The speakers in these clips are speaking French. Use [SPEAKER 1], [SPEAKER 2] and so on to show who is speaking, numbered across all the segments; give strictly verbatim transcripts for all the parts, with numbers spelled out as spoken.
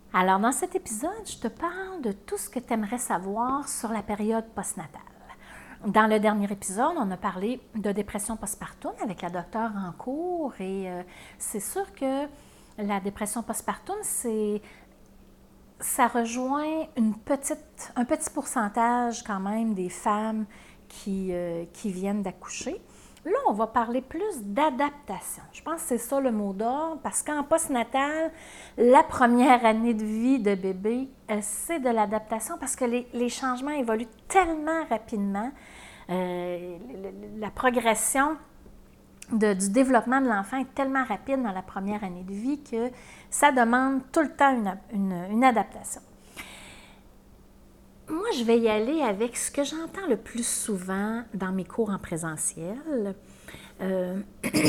[SPEAKER 1] Alors, dans cet épisode, je te parle de tout ce que tu aimerais savoir sur la période postnatale. Dans le dernier épisode, on a parlé de dépression postpartum avec la docteure en cours et euh, c'est sûr que la dépression postpartum, c'est, ça rejoint une petite, un petit pourcentage quand même des femmes qui, euh, qui viennent d'accoucher. Là, on va parler plus d'adaptation. Je pense que c'est ça le mot d'ordre, parce qu'en postnatal, la première année de vie de bébé, c'est de l'adaptation parce que les, les changements évoluent tellement rapidement. Euh, la progression de, du développement de l'enfant est tellement rapide dans la première année de vie que ça demande tout le temps une, une, une adaptation. Moi, je vais y aller avec ce que j'entends le plus souvent dans mes cours en présentiel. Euh,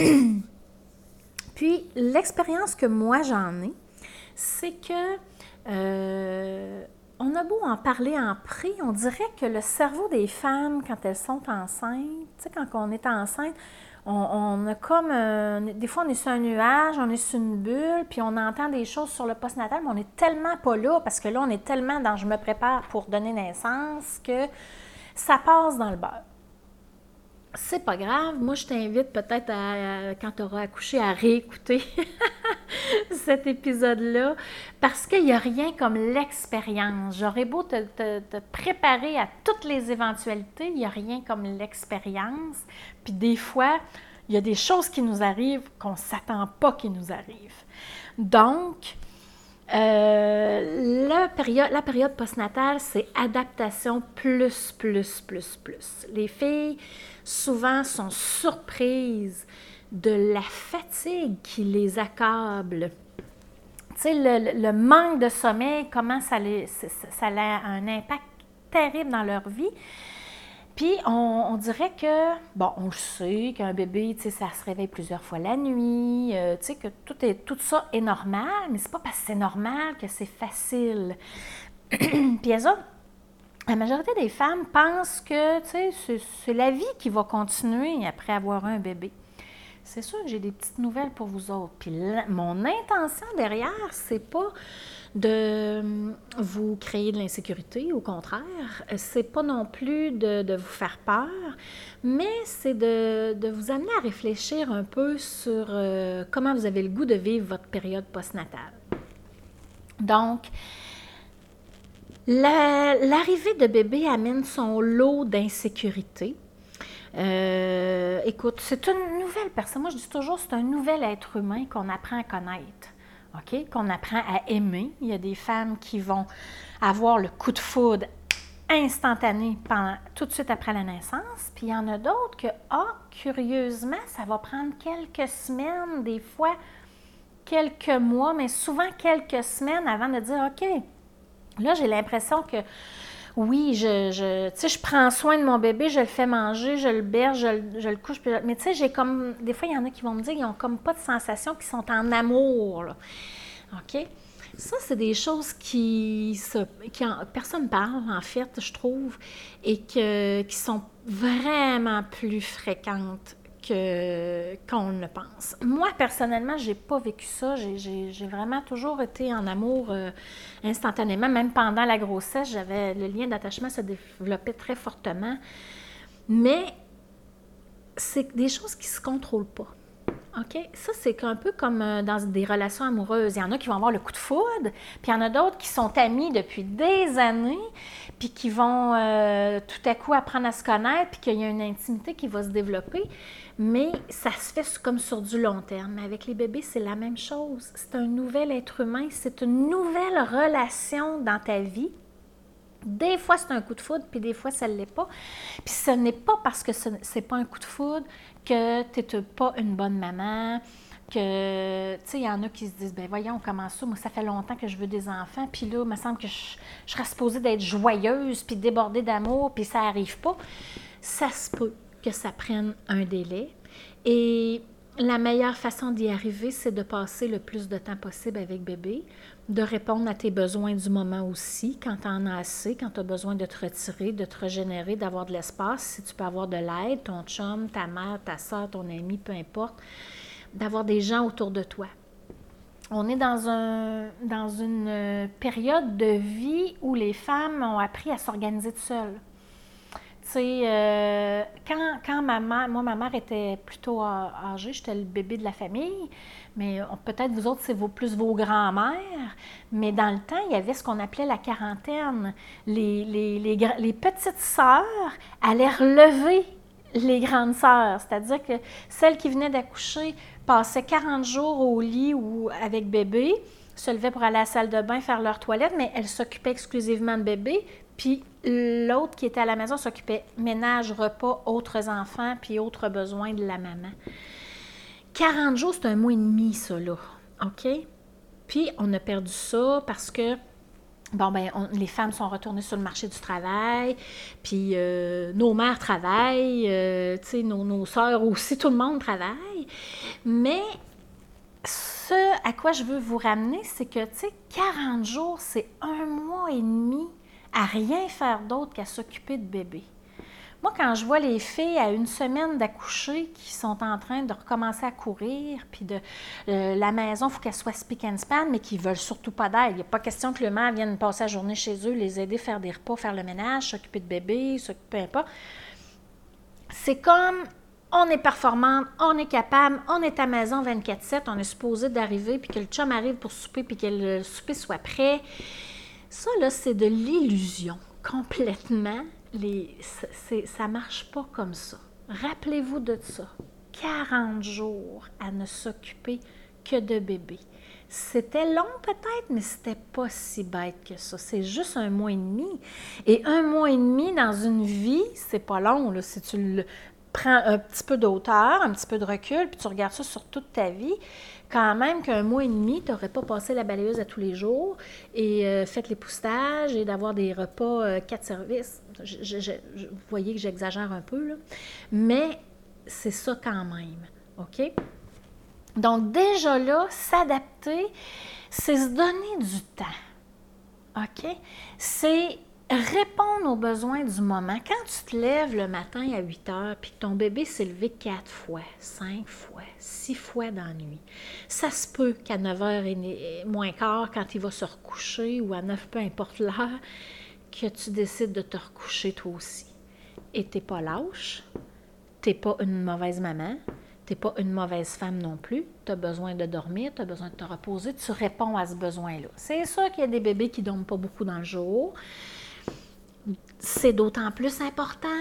[SPEAKER 1] Puis, l'expérience que moi j'en ai, c'est que euh, on a beau en parler en pré, on dirait que le cerveau des femmes, quand elles sont enceintes, tu sais, quand on est enceinte, on, on a comme, euh, des fois on est sur un nuage, on est sur une bulle, puis on entend des choses sur le postnatal, mais on n'est tellement pas là, parce que là, on est tellement dans « je me prépare pour donner naissance » que ça passe dans le beurre. C'est pas grave, moi je t'invite peut-être, à, à, quand tu auras accouché, à réécouter cet épisode-là, parce qu'il n'y a rien comme l'expérience. J'aurais beau te, te, te préparer à toutes les éventualités, il n'y a rien comme l'expérience. Puis des fois, il y a des choses qui nous arrivent qu'on ne s'attend pas qu'ils nous arrivent. Donc, euh, la période, la période postnatale, c'est adaptation plus, plus, plus, plus. Les filles, souvent, sont surprises de la fatigue qui les accable. Tu sais, le, le manque de sommeil, comment ça, les, ça a un impact terrible dans leur vie. Puis, on, on dirait que, bon, on sait qu'un bébé, tu sais, ça se réveille plusieurs fois la nuit, euh, tu sais, que tout, est, tout ça est normal, mais c'est pas parce que c'est normal que c'est facile. Puis, elles ont, la majorité des femmes pensent que, tu sais, c'est, c'est la vie qui va continuer après avoir un bébé. C'est sûr que j'ai des petites nouvelles pour vous autres. Puis, la, mon intention derrière, c'est pas de vous créer de l'insécurité, au contraire. C'est pas non plus de, de vous faire peur, mais c'est de, de vous amener à réfléchir un peu sur euh, comment vous avez le goût de vivre votre période postnatale. Donc, la, l'arrivée de bébé amène son lot d'insécurité. Euh, écoute, c'est une nouvelle personne. Moi, je dis toujours, c'est un nouvel être humain qu'on apprend à connaître. OK? Qu'on apprend à aimer. Il y a des femmes qui vont avoir le coup de foudre instantané pendant, tout de suite après la naissance. Puis il y en a d'autres que, ah, curieusement, ça va prendre quelques semaines, des fois quelques mois, mais souvent quelques semaines avant de dire, OK, là, j'ai l'impression que, oui, je, je, tu sais, je prends soin de mon bébé, je le fais manger, je le berce, je, le- je le couche. Puis, mais tu sais, j'ai comme, des fois, il y en a qui vont me dire qu'ils n'ont comme pas de sensation, qu'ils sont en amour, là. OK? Ça, c'est des choses qui, se, qui en, personne parle, en fait, je trouve, et que, qui sont vraiment plus fréquentes que, qu'on ne pense. Moi, personnellement, j'ai pas vécu ça. J'ai, j'ai, j'ai vraiment toujours été en amour euh, instantanément. Même pendant la grossesse, j'avais le lien d'attachement se développait très fortement. Mais c'est des choses qui se contrôlent pas. OK? Ça, c'est un peu comme euh, dans des relations amoureuses. Il y en a qui vont avoir le coup de foudre, puis il y en a d'autres qui sont amis depuis des années, puis qui vont euh, tout à coup apprendre à se connaître, puis qu'il y a une intimité qui va se développer. Mais ça se fait comme sur du long terme. Avec les bébés, c'est la même chose. C'est un nouvel être humain, c'est une nouvelle relation dans ta vie. Des fois, c'est un coup de foudre, puis des fois, ça ne l'est pas. Puis ce n'est pas parce que ce n'est pas un coup de foudre que tu n'es pas une bonne maman, que, tu sais, il y en a qui se disent, ben voyons, comment ça, moi, ça fait longtemps que je veux des enfants, puis là, il me semble que je, je serais supposée d'être joyeuse, puis débordée d'amour, puis ça n'arrive pas. Ça se peut que ça prenne un délai. Et la meilleure façon d'y arriver, c'est de passer le plus de temps possible avec bébé, de répondre à tes besoins du moment aussi, quand tu en as assez, quand tu as besoin de te retirer, de te régénérer, d'avoir de l'espace, si tu peux avoir de l'aide, ton chum, ta mère, ta soeur, ton ami, peu importe, d'avoir des gens autour de toi. on est dans, un, dans une période de vie où les femmes ont appris à s'organiser toutes seules. Tu sais, euh, quand, quand ma mère, moi, ma mère était plutôt âgée, j'étais le bébé de la famille, mais peut-être vous autres, c'est vos, plus vos grands-mères, mais dans le temps, il y avait ce qu'on appelait la quarantaine. Les, les, les, les petites sœurs allaient relever les grandes sœurs, c'est-à-dire que celles qui venaient d'accoucher passaient quarante jours au lit ou avec bébé, se levaient pour aller à la salle de bain, faire leur toilette, mais elles s'occupaient exclusivement de bébé, puis l'autre qui était à la maison s'occupait ménage, repas, autres enfants, puis autres besoins de la maman. quarante jours, c'est un mois et demi, ça, là. OK? Puis, on a perdu ça parce que, bon, ben on, les femmes sont retournées sur le marché du travail, puis euh, nos mères travaillent, euh, tu sais, nos, nos sœurs aussi, tout le monde travaille. Mais ce à quoi je veux vous ramener, c'est que, tu sais, quarante jours, c'est un mois et demi à rien faire d'autre qu'à s'occuper de bébé. Moi, quand je vois les filles à une semaine d'accoucher qui sont en train de recommencer à courir, puis de euh, la maison, il faut qu'elle soit spick and span, mais qui ne veulent surtout pas d'aide. Il n'y a pas question que le maire vienne passer la journée chez eux, les aider, faire des repas, faire le ménage, s'occuper de bébé, s'occuper, peu importe. C'est comme, on est performante, on est capable, on est à la maison vingt-quatre sept, on est supposé d'arriver, puis que le chum arrive pour souper, puis que le souper soit prêt. Ça, là, c'est de l'illusion, complètement. Les, c'est, ça ne marche pas comme ça. Rappelez-vous de ça. quarante jours à ne s'occuper que de bébé. C'était long peut-être, mais c'était pas si bête que ça. C'est juste un mois et demi. Et un mois et demi dans une vie, c'est pas long, là, si tu le prends un petit peu d'auteur, un petit peu de recul, puis tu regardes ça sur toute ta vie, quand même qu'un mois et demi, tu n'aurais pas passé la balayeuse à tous les jours et euh, fait l'époussage et d'avoir des repas euh, quatre services. Je, je, je, vous voyez que j'exagère un peu, là. Mais c'est ça quand même, OK? Donc déjà là, s'adapter, c'est se donner du temps, OK? C'est répondre aux besoins du moment. Quand tu te lèves le matin à huit heures puis que ton bébé s'est levé quatre fois, cinq fois, six fois dans la nuit, ça se peut qu'à neuf heures et moins quart, quand il va se recoucher, ou à neuf, peu importe l'heure, que tu décides de te recoucher toi aussi. Et tu n'es pas lâche, tu n'es pas une mauvaise maman, tu n'es pas une mauvaise femme non plus, tu as besoin de dormir, tu as besoin de te reposer, tu réponds à ce besoin-là. C'est sûr qu'il y a des bébés qui ne dorment pas beaucoup dans le jour. C'est d'autant plus important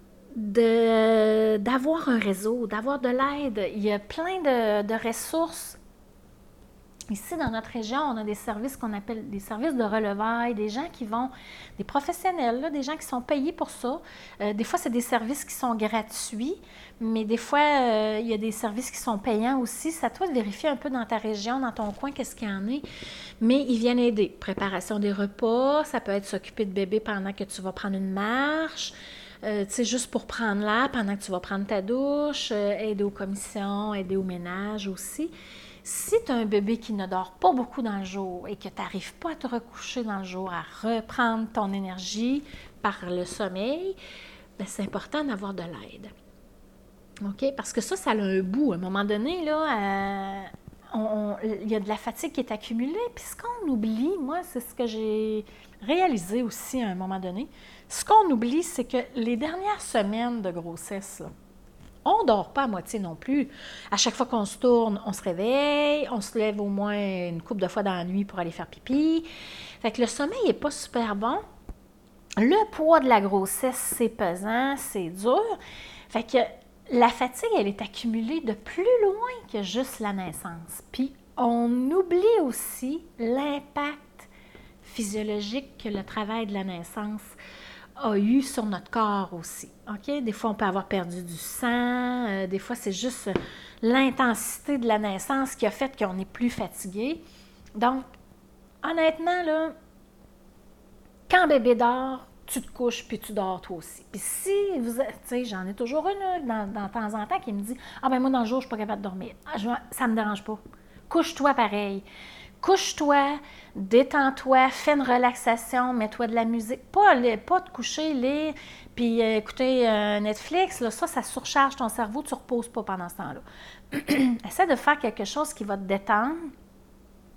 [SPEAKER 1] de, d'avoir un réseau, d'avoir de l'aide. Il y a plein de, de ressources. Ici, dans notre région, on a des services qu'on appelle des services de relevailles, des gens qui vont, des professionnels, là, des gens qui sont payés pour ça. Euh, des fois, c'est des services qui sont gratuits, mais des fois, euh, il y a des services qui sont payants aussi. C'est à toi de vérifier un peu dans ta région, dans ton coin, qu'est-ce qu'il y en a. Mais ils viennent aider. Préparation des repas, ça peut être s'occuper de bébé pendant que tu vas prendre une marche. Euh, tu sais, juste pour prendre l'air pendant que tu vas prendre ta douche, euh, aider aux commissions, aider au ménage aussi. Si tu as un bébé qui ne dort pas beaucoup dans le jour et que tu n'arrives pas à te recoucher dans le jour, à reprendre ton énergie par le sommeil, bien, c'est important d'avoir de l'aide. OK? Parce que ça, ça a un bout. À un moment donné, là, euh, on, on, il y a de la fatigue qui est accumulée. Puis ce qu'on oublie, moi, c'est ce que j'ai réalisé aussi à un moment donné. Ce qu'on oublie, c'est que les dernières semaines de grossesse, là, on ne dort pas à moitié non plus. À chaque fois qu'on se tourne, on se réveille, on se lève au moins une couple de fois dans la nuit pour aller faire pipi. Fait que le sommeil n'est pas super bon. Le poids de la grossesse, c'est pesant, c'est dur. Fait que la fatigue, elle est accumulée de plus loin que juste la naissance. Puis on oublie aussi l'impact physiologique que le travail de la naissance a eu sur notre corps aussi. OK? Des fois, on peut avoir perdu du sang. Euh, des fois, c'est juste l'intensité de la naissance qui a fait qu'on est plus fatigué. Donc, honnêtement, là, quand bébé dort, tu te couches puis tu dors toi aussi. Puis si vous êtes, tu sais, j'en ai toujours une dans, dans, de temps en temps qui me dit « Ah ben moi, dans le jour, je ne suis pas capable de dormir. Ah, je, ça ne me dérange pas. Couche-toi pareil. » Couche-toi, détends-toi, fais une relaxation, mets-toi de la musique. Pas, pas te coucher, lire, puis euh, écouter euh, Netflix. Là, ça, ça surcharge ton cerveau, tu ne reposes pas pendant ce temps-là. Essaie de faire quelque chose qui va te détendre,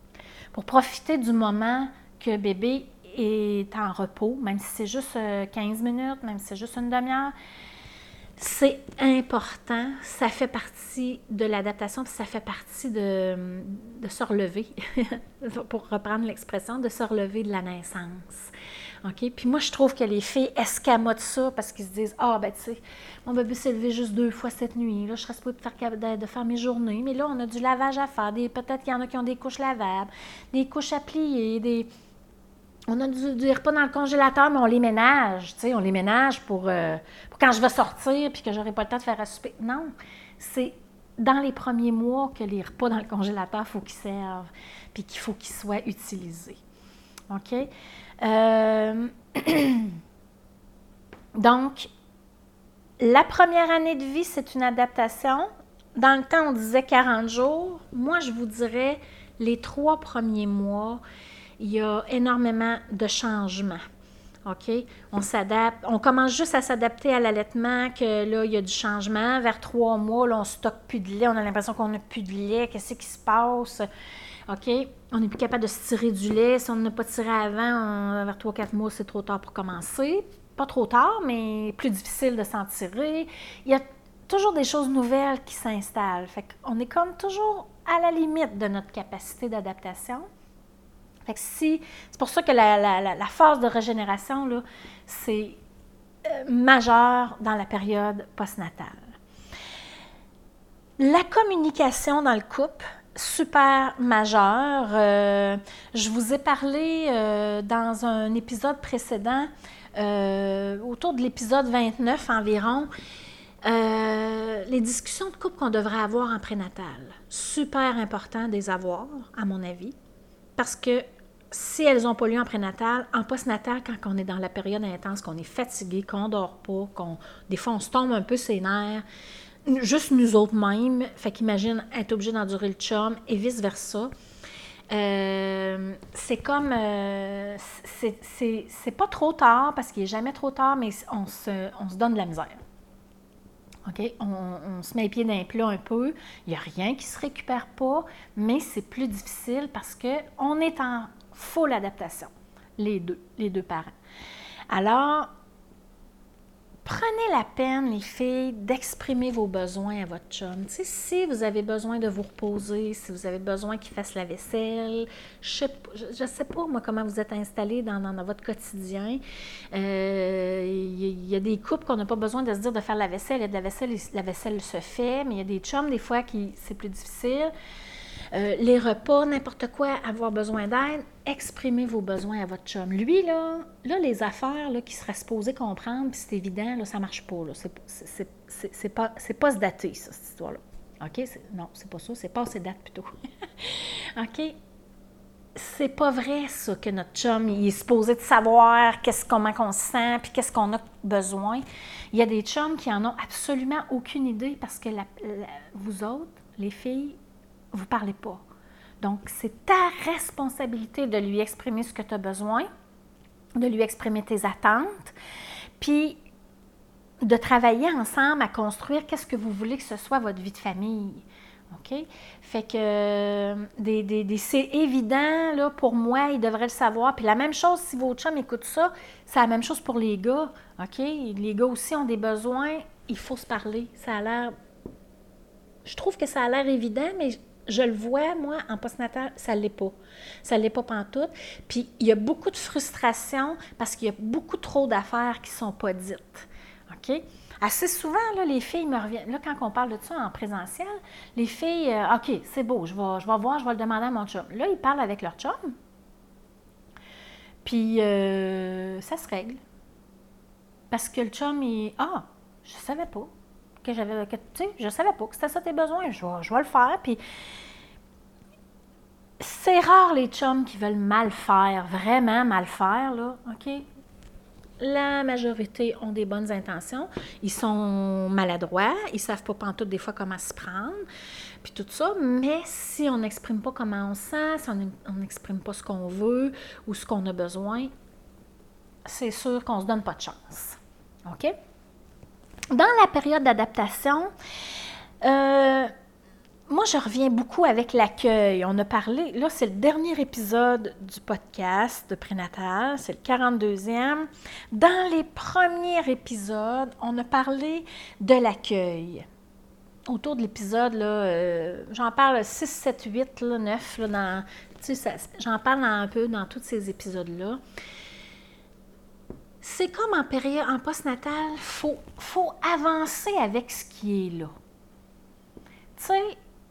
[SPEAKER 1] pour profiter du moment que bébé est en repos, même si c'est juste quinze minutes, même si c'est juste une demi-heure. C'est important, ça fait partie de l'adaptation, puis ça fait partie de, de se relever, pour reprendre l'expression, de se relever de la naissance. OK? Puis moi, je trouve que les filles escamotent ça parce qu'ils se disent « Ah, ben tu sais, mon bébé s'est levé juste deux fois cette nuit, là, je serais supposée de, de faire mes journées, mais là, on a du lavage à faire, des, peut-être qu'il y en a qui ont des couches lavables, des couches à plier, des... On a du, du repas dans le congélateur, mais on les ménage, tu sais, on les ménage pour, euh, pour quand je vais sortir puis que je n'aurai pas le temps de faire à souper. » Non, c'est dans les premiers mois que les repas dans le congélateur, il faut qu'ils servent puis qu'il faut qu'ils soient utilisés. OK? Euh, Donc, la première année de vie, c'est une adaptation. Dans le temps, on disait quarante jours. Moi, je vous dirais les trois premiers mois, il y a énormément de changements. OK? On s'adapte. On commence juste à s'adapter à l'allaitement, que là, il y a du changement. Vers trois mois, là, on ne stocke plus de lait. On a l'impression qu'on n'a plus de lait. Qu'est-ce qui se passe? OK? On n'est plus capable de se tirer du lait. Si on n'a pas tiré avant, on, vers trois quatre mois, c'est trop tard pour commencer. Pas trop tard, mais plus difficile de s'en tirer. Il y a toujours des choses nouvelles qui s'installent. Fait qu'on est comme toujours à la limite de notre capacité d'adaptation. Fait que si, c'est pour ça que la, la, la, la phase de régénération, là, c'est euh, majeur dans la période postnatale. La communication dans le couple, super majeure. Euh, je vous ai parlé euh, dans un épisode précédent, euh, autour de l'épisode vingt-neuf environ, euh, les discussions de couple qu'on devrait avoir en prénatal. Super important de les avoir, à mon avis. Parce que si elles n'ont pas lieu en prénatal, en postnatal, quand on est dans la période intense, qu'on est fatigué, qu'on ne dort pas, qu'on des fois on se tombe un peu ses nerfs, juste nous autres mêmes, fait qu'imagine être obligé d'endurer le chum et vice-versa. Euh, c'est comme, euh, c'est, c'est, c'est pas trop tard, parce qu'il n'est jamais trop tard, mais on se, on se donne de la misère. OK? On, on se met les pieds dans les plats un peu. Il n'y a rien qui ne se récupère pas, mais c'est plus difficile parce qu'on est en full adaptation, les deux, les deux parents. Alors, prenez la peine, les filles, d'exprimer vos besoins à votre chum. Tu sais, si vous avez besoin de vous reposer, si vous avez besoin qu'il fasse la vaisselle, je ne sais pas, moi, comment vous êtes installés dans, dans, dans votre quotidien. Euh, il y a des couples qu'on n'a pas besoin de se dire de faire la vaisselle. Il y a de la vaisselle, la vaisselle se fait, mais il y a des chums, des fois, qui c'est plus difficile. Euh, les repas, n'importe quoi, avoir besoin d'aide, exprimez vos besoins à votre chum. Lui, là, là les affaires là, qu'il serait supposé comprendre, puis c'est évident, là, ça ne marche pas. Là. C'est, c'est, c'est, c'est pas, c'est pas se dater, ça, cette histoire-là. OK? C'est, non, c'est pas ça, c'est pas se date plutôt. OK? C'est pas vrai, ça, que notre chum, il est supposé de savoir qu'est-ce, comment on se sent, puis qu'est-ce qu'on a besoin. Il y a des chums qui en ont absolument aucune idée parce que la, la, vous autres, les filles, vous ne parlez pas. Donc, c'est ta responsabilité de lui exprimer ce que tu as besoin, de lui exprimer tes attentes, puis de travailler ensemble à construire qu'est-ce que vous voulez que ce soit votre vie de famille. OK? Fait que des, des, des, c'est évident, là, pour moi, ils devraient le savoir. Puis la même chose, si vos chums écoutent ça, c'est la même chose pour les gars. OK? Les gars aussi ont des besoins, il faut se parler. Ça a l'air... Je trouve que ça a l'air évident, mais... Je le vois, moi, en postnatal, ça ne l'est pas. Ça ne l'est pas pantoute. Puis, il y a beaucoup de frustration parce qu'il y a beaucoup trop d'affaires qui ne sont pas dites. OK? Assez souvent, là, les filles me reviennent. Là, quand on parle de ça en présentiel, les filles, euh, OK, c'est beau, je vais, je vais voir, je vais le demander à mon chum. Là, ils parlent avec leur chum. Puis, euh, ça se règle. Parce que le chum, il... Ah, je ne savais pas. Que j'avais, que, tu sais, je ne savais pas que c'était ça tes besoins, je vais, je vais le faire. Puis, c'est rare les chums qui veulent mal faire, vraiment mal faire, là, OK? La majorité ont des bonnes intentions, ils sont maladroits, ils ne savent pas pantoute des fois comment se prendre, puis tout ça, mais si on n'exprime pas comment on se sent, si on n'exprime pas ce qu'on veut ou ce qu'on a besoin, c'est sûr qu'on ne se donne pas de chance, OK? Dans la période d'adaptation, euh, moi, je reviens beaucoup avec l'accueil. On a parlé, là, c'est le dernier épisode du podcast de prénatal, c'est le quarante-deuxième. Dans les premiers épisodes, on a parlé de l'accueil. Autour de l'épisode, là, euh, j'en parle six, sept, huit, là, neuf, là, dans, tu sais, ça, j'en parle un peu dans tous ces épisodes-là. C'est comme en période, en postnatal, il faut, faut avancer avec ce qui est là. Tu sais,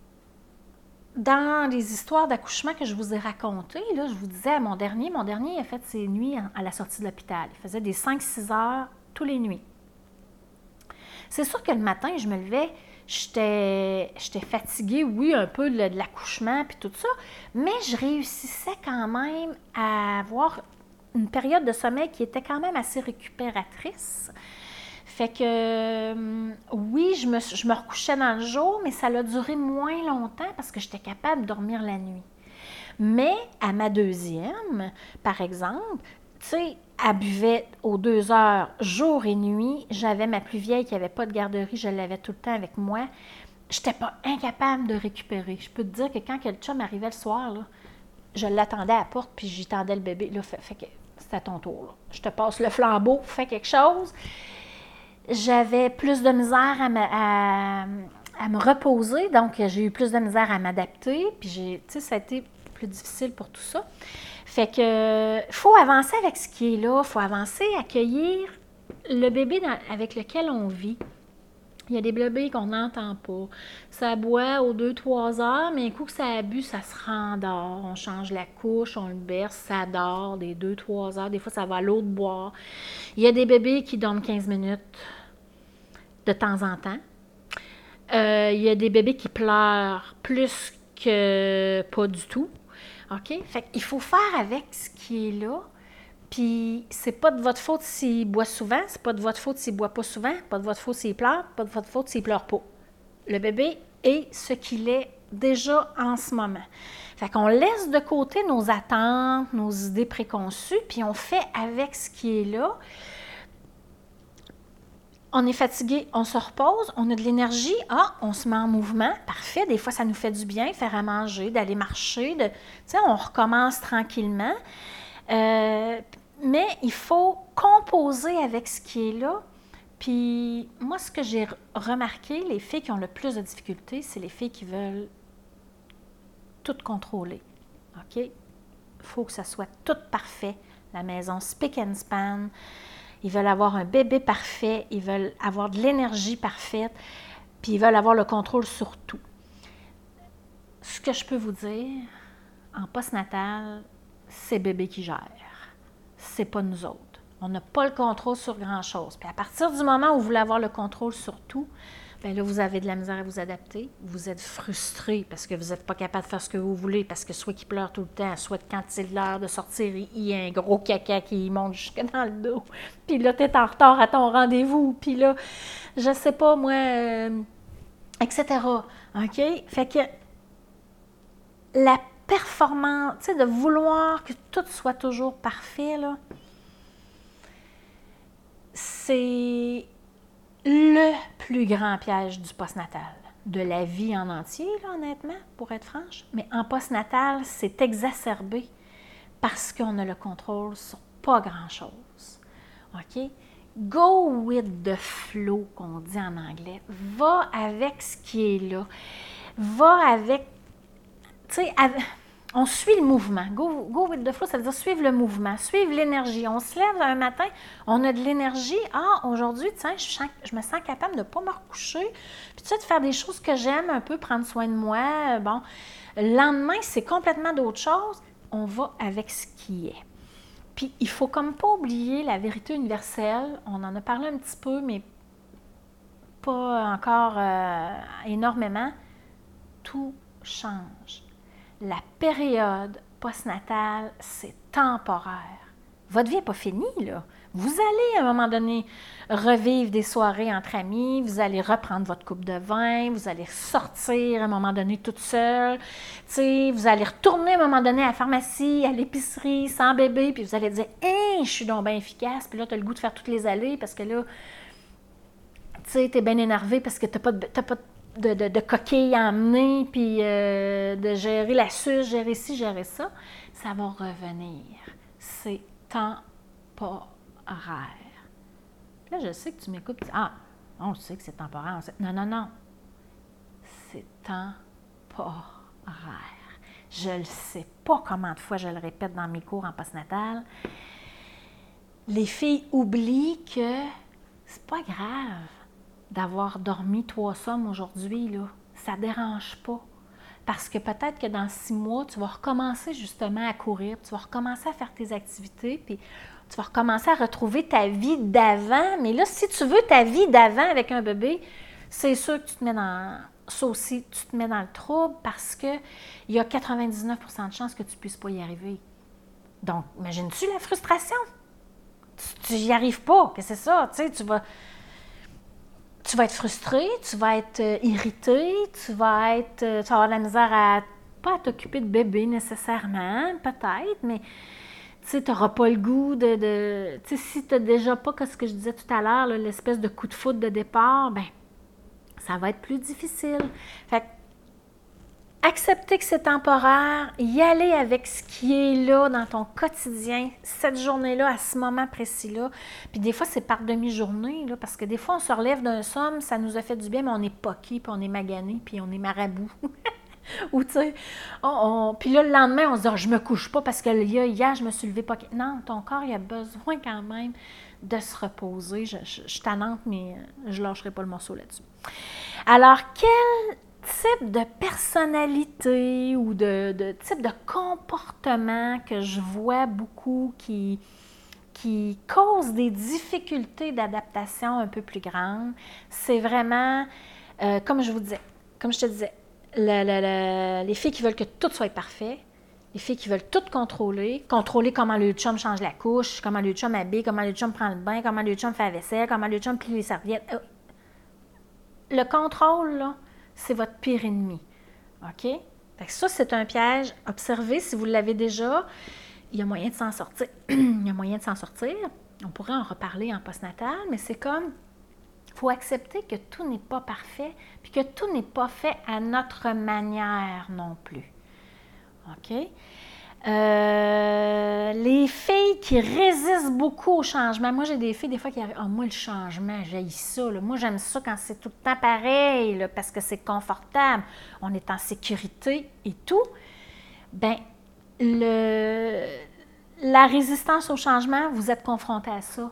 [SPEAKER 1] dans les histoires d'accouchement que je vous ai racontées, là, je vous disais, mon dernier, mon dernier a fait ses nuits à la sortie de l'hôpital. Il faisait des cinq six heures tous les nuits. C'est sûr que le matin, je me levais, j'étais, j'étais fatiguée, oui, un peu de, de l'accouchement puis tout ça, mais je réussissais quand même à avoir une période de sommeil qui était quand même assez récupératrice. Fait que, euh, oui, je me, je me recouchais dans le jour, mais ça a duré moins longtemps parce que j'étais capable de dormir la nuit. Mais à ma deuxième, par exemple, tu sais, elle buvait aux deux heures, jour et nuit. J'avais ma plus vieille qui n'avait pas de garderie, je l'avais tout le temps avec moi. Je n'étais pas incapable de récupérer. Je peux te dire que quand le chum arrivait le soir, là, je l'attendais à la porte puis j'y tendais le bébé. Là, fait, fait que c'était à ton tour. Là. Je te passe le flambeau, fais quelque chose. J'avais plus de misère à me, à, à me reposer, donc j'ai eu plus de misère à m'adapter, puis j'ai, tu sais, ça a été plus difficile pour tout ça. Fait que, faut avancer avec ce qui est là, faut avancer, accueillir le bébé dans, avec lequel on vit. Il y a des bébés qu'on n'entend pas. Ça boit aux deux trois heures, mais un coup que ça a bu, ça se rendort. On change la couche, on le berce, ça dort des deux trois heures. Des fois, ça va à l'autre boire. Il y a des bébés qui dorment quinze minutes de temps en temps. Euh, il y a des bébés qui pleurent plus que pas du tout. OK? Fait qu'il faut faire avec ce qui est là. Puis, c'est pas de votre faute s'il boit souvent, c'est pas de votre faute s'il boit pas souvent, pas de votre faute s'il pleure, pas de votre faute s'il pleure pas. Le bébé est ce qu'il est déjà en ce moment. Fait qu'on laisse de côté nos attentes, nos idées préconçues, puis on fait avec ce qui est là. On est fatigué, on se repose, on a de l'énergie, ah, on se met en mouvement, parfait, des fois ça nous fait du bien, faire à manger, d'aller marcher, de, tu sais, on recommence tranquillement. Euh, mais il faut composer avec ce qui est là. Puis moi, ce que j'ai remarqué, les filles qui ont le plus de difficultés, c'est les filles qui veulent tout contrôler. OK? Il faut que ça soit tout parfait. La maison spick and span. Ils veulent avoir un bébé parfait. Ils veulent avoir de l'énergie parfaite. Puis ils veulent avoir le contrôle sur tout. Ce que je peux vous dire, en postnatal, c'est bébé qui gère. C'est pas nous autres. On n'a pas le contrôle sur grand-chose. Puis à partir du moment où vous voulez avoir le contrôle sur tout, bien là, vous avez de la misère à vous adapter. Vous êtes frustré parce que vous n'êtes pas capable de faire ce que vous voulez, parce que soit qu'il pleure tout le temps, soit quand c'est l'heure de sortir, il y a un gros caca qui monte jusque dans le dos. Puis là, tu es en retard à ton rendez-vous. Puis là, je sais pas, moi, euh, et cetera. OK? Fait que la performance, tu sais, de vouloir que tout soit toujours parfait, là, c'est le plus grand piège du postnatal, de la vie en entier, là, honnêtement, pour être franche. Mais en postnatal, c'est exacerbé parce qu'on a le contrôle sur pas grand-chose. OK? Go with the flow, qu'on dit en anglais. Va avec ce qui est là. Va avec, tu sais, on suit le mouvement. Go, go with the flow, ça veut dire suivre le mouvement, suivre l'énergie. On se lève un matin, on a de l'énergie. Ah, aujourd'hui, tiens, je, sens, je me sens capable de ne pas me recoucher. Puis tu sais, de faire des choses que j'aime, un peu prendre soin de moi. Bon, le lendemain, c'est complètement d'autre chose. On va avec ce qui est. Puis, il ne faut comme pas oublier la vérité universelle. On en a parlé un petit peu, mais pas encore euh, énormément. Tout change. La période postnatale, c'est temporaire. Votre vie n'est pas finie, là. Vous allez, à un moment donné, revivre des soirées entre amis, vous allez reprendre votre coupe de vin, vous allez sortir à un moment donné toute seule, tu sais, vous allez retourner à un moment donné à la pharmacie, à l'épicerie, sans bébé, puis vous allez dire « Hey, je suis donc bien efficace », puis là, tu as le goût de faire toutes les allées parce que là, tu sais, tu es bien énervé parce que tu n'as pas, de, t'as pas, de, de, de coquilles à emmener, puis euh, de gérer la suce, gérer ci, gérer ça, ça va revenir. C'est temporaire. Là, je sais que tu m'écoutes, tu dis, ah, on sait que c'est temporaire. Sait... Non, non, non. C'est temporaire. Je ne sais pas combien de fois je le répète dans mes cours en postnatal. Les filles oublient que c'est pas grave d'avoir dormi trois sommes aujourd'hui, là. Ça ne dérange pas. Parce que peut-être que dans six mois, tu vas recommencer justement à courir, tu vas recommencer à faire tes activités, puis tu vas recommencer à retrouver ta vie d'avant. Mais là, si tu veux ta vie d'avant avec un bébé, c'est sûr que tu te mets dans... Ça aussi, tu te mets dans le trouble parce qu'il y a quatre-vingt-dix-neuf pour cent de chances que tu ne puisses pas y arriver. Donc, imagines-tu la frustration? Tu n'y arrives pas, que c'est ça, tu sais, tu vas... Tu vas être frustré, tu vas être euh, irrité, tu vas être, euh, tu vas avoir de la misère à, pas à t'occuper de bébé nécessairement, peut-être, mais tu n'auras pas le goût de, de tu sais, si tu n'as déjà pas, ce que je disais tout à l'heure, là, l'espèce de coup de foudre de départ, ben ça va être plus difficile. Fait que, accepter que c'est temporaire, y aller avec ce qui est là dans ton quotidien, cette journée-là, à ce moment précis-là. Puis des fois, c'est par demi-journée, là, parce que des fois, on se relève d'un somme, ça nous a fait du bien, mais on est poqué, puis on est magané, puis on est marabout. Ou tu sais, on, on... puis là, le lendemain, on se dit oh, « je me couche pas parce que hier, hier, je me suis levée poqué. » Non, ton corps, il a besoin quand même de se reposer. Je, je, je t'annonce, mais je lâcherai pas le morceau là-dessus. Alors, quel type de personnalité ou de, de type de comportement que je vois beaucoup qui, qui cause des difficultés d'adaptation un peu plus grandes, c'est vraiment, euh, comme je vous disais, comme je te disais, le, le, le, les filles qui veulent que tout soit parfait, les filles qui veulent tout contrôler, contrôler comment le chum change la couche, comment le chum habille, comment le chum prend le bain, comment le chum fait la vaisselle, comment le chum plie les serviettes. Le contrôle, là, c'est votre pire ennemi. OK? Fait que ça, c'est un piège. Observez si vous l'avez déjà. Il y a moyen de s'en sortir. Il y a moyen de s'en sortir. On pourrait en reparler en postnatal, mais c'est comme, il faut accepter que tout n'est pas parfait, puis que tout n'est pas fait à notre manière non plus. OK? Euh, les filles qui résistent beaucoup au changement. Moi, j'ai des filles, des fois, qui arrivent. Ah, oh, moi, le changement, j'haïs ça. Là. Moi, j'aime ça quand c'est tout le temps pareil, là, parce que c'est confortable. On est en sécurité et tout. Bien, le, la résistance au changement, vous êtes confronté à ça.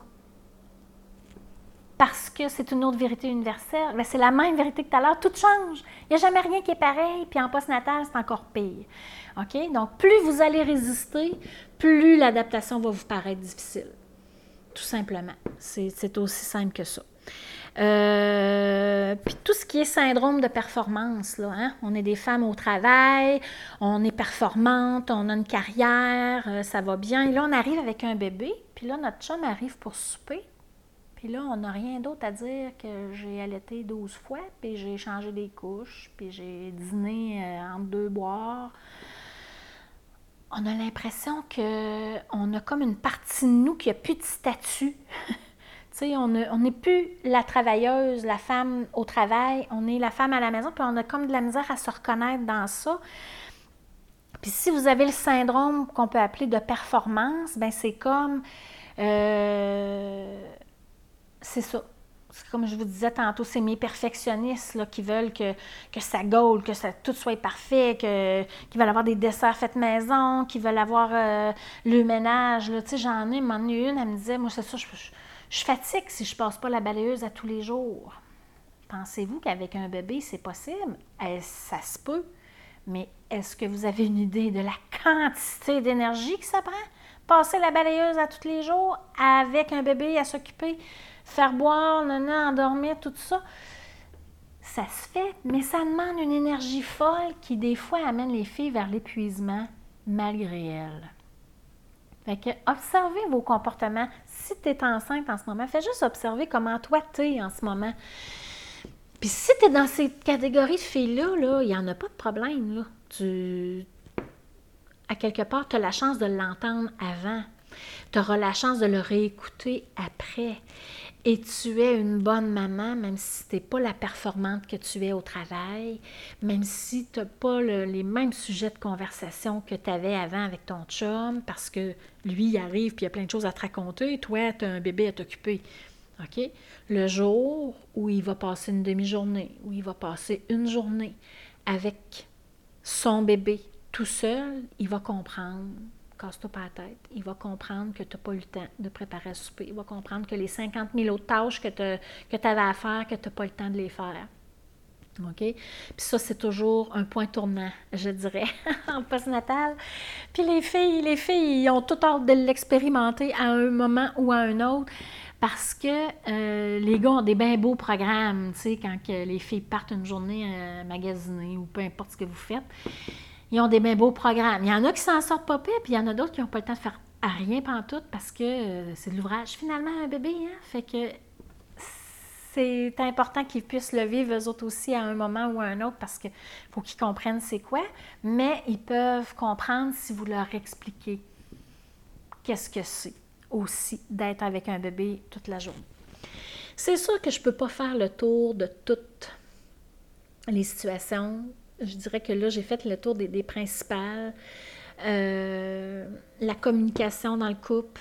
[SPEAKER 1] Parce que c'est une autre vérité universelle. Bien, c'est la même vérité que tout à l'heure. Tout change. Il n'y a jamais rien qui est pareil. Puis en postnatal, c'est encore pire. OK? Donc, plus vous allez résister, plus l'adaptation va vous paraître difficile. Tout simplement. C'est, c'est aussi simple que ça. Euh, puis tout ce qui est syndrome de performance, là, hein? On est des femmes au travail, on est performante, on a une carrière, euh, ça va bien. Et là, on arrive avec un bébé, puis là, notre chum arrive pour souper. Puis là, on n'a rien d'autre à dire que j'ai allaité douze fois, puis j'ai changé des couches, puis j'ai dîné euh, entre deux boires. On a l'impression qu'on a comme une partie de nous qui n'a plus de statut. Tu sais, on n'est plus la travailleuse, la femme au travail, on est la femme à la maison, puis on a comme de la misère à se reconnaître dans ça. Puis si vous avez le syndrome qu'on peut appeler de performance, bien c'est comme... Euh, c'est ça. C'est comme je vous disais tantôt, c'est mes perfectionnistes là, qui veulent que, que ça gaule, que ça, tout soit parfait, que, qui veulent avoir des desserts faits maison, qui veulent avoir euh, le ménage. Là. Tu sais, j'en ai, m'en ai une, elle me disait, moi c'est ça, je, je, je fatigue si je passe pas la balayeuse à tous les jours. Pensez-vous qu'avec un bébé, c'est possible? Elle, ça se peut. Mais est-ce que vous avez une idée de la quantité d'énergie que ça prend? Passer la balayeuse à tous les jours avec un bébé à s'occuper, faire boire, nana, endormir, tout ça, ça se fait, mais ça demande une énergie folle qui, des fois, amène les filles vers l'épuisement malgré elles. Fait que, observez vos comportements. Si tu es enceinte en ce moment, fais juste observer comment toi, tu es en ce moment. Puis si tu es dans cette catégorie de filles-là, là, il n'y en a pas de problème. Là. Tu, à quelque part, tu as la chance de l'entendre avant. Tu auras la chance de le réécouter après. Et tu es une bonne maman, même si tu n'es pas la performante que tu es au travail, même si tu n'as pas le, les mêmes sujets de conversation que tu avais avant avec ton chum, parce que lui, il arrive puis il y a plein de choses à te raconter, toi, tu as un bébé à t'occuper. OK? Le jour où il va passer une demi-journée, où il va passer une journée avec son bébé tout seul, il va comprendre. Casse-toi pas la tête. Il va comprendre que tu n'as pas eu le temps de préparer le souper. Il va comprendre que les cinquante mille autres tâches que tu avais à faire, que tu n'as pas le temps de les faire. OK? Puis ça, c'est toujours un point tournant, je dirais, en postnatal. Puis les filles, les filles, ils ont tout hâte de l'expérimenter à un moment ou à un autre parce que euh, les gars ont des bien beaux programmes, tu sais, quand que les filles partent une journée à magasiner ou peu importe ce que vous faites. Ils ont des bien beaux programmes. Il y en a qui s'en sortent pas pire, puis il y en a d'autres qui n'ont pas le temps de faire à rien pantoute parce que euh, c'est de l'ouvrage. Finalement, un bébé, hein? Fait que c'est important qu'ils puissent le vivre eux autres aussi à un moment ou à un autre parce qu'il faut qu'ils comprennent c'est quoi, mais ils peuvent comprendre si vous leur expliquez qu'est-ce que c'est aussi d'être avec un bébé toute la journée. C'est sûr que je ne peux pas faire le tour de toutes les situations. Je dirais que là, j'ai fait le tour des, des principales. Euh, la communication dans le couple,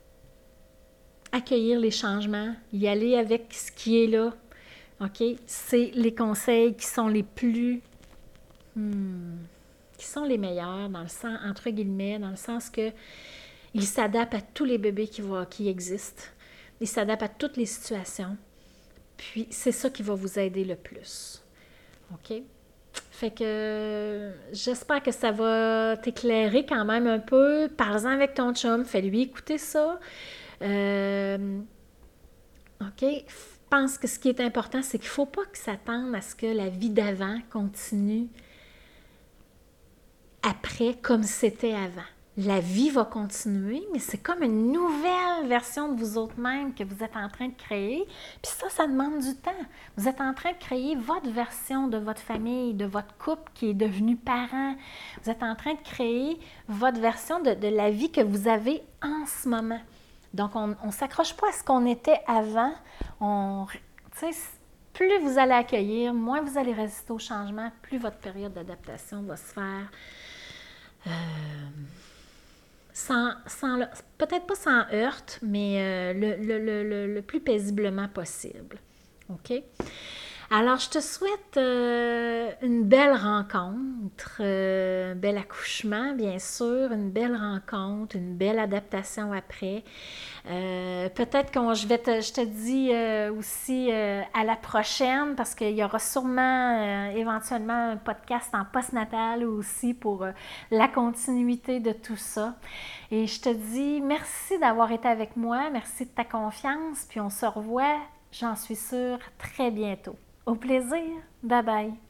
[SPEAKER 1] accueillir les changements, y aller avec ce qui est là. OK? C'est les conseils qui sont les plus... Hmm, qui sont les meilleurs, dans le sens, entre guillemets, dans le sens que ils s'adaptent à tous les bébés qui, va, qui existent. Ils s'adaptent à toutes les situations. Puis, c'est ça qui va vous aider le plus. OK? Fait que j'espère que ça va t'éclairer quand même un peu. Parle-en avec ton chum, fais-lui écouter ça. Euh, OK? Je pense que ce qui est important, c'est qu'il ne faut pas que ça tende à ce que la vie d'avant continue après comme c'était avant. La vie va continuer, mais c'est comme une nouvelle version de vous autres-mêmes que vous êtes en train de créer. Puis ça, ça demande du temps. Vous êtes en train de créer votre version de votre famille, de votre couple qui est devenu parent. Vous êtes en train de créer votre version de, de la vie que vous avez en ce moment. Donc, on ne s'accroche pas à ce qu'on était avant. On, plus vous allez accueillir, moins vous allez résister au changement, plus votre période d'adaptation va se faire... Euh, Sans, sans, peut-être pas sans heurte, mais euh, le, le, le, le plus paisiblement possible. OK? Alors, je te souhaite euh, une belle rencontre, euh, un bel accouchement, bien sûr, une belle rencontre, une belle adaptation après. Euh, peut-être que je vais te, je te dis euh, aussi euh, à la prochaine, parce qu'il y aura sûrement euh, éventuellement un podcast en postnatal aussi pour euh, la continuité de tout ça. Et je te dis merci d'avoir été avec moi, merci de ta confiance, puis on se revoit, j'en suis sûre, très bientôt. Au plaisir. Bye bye.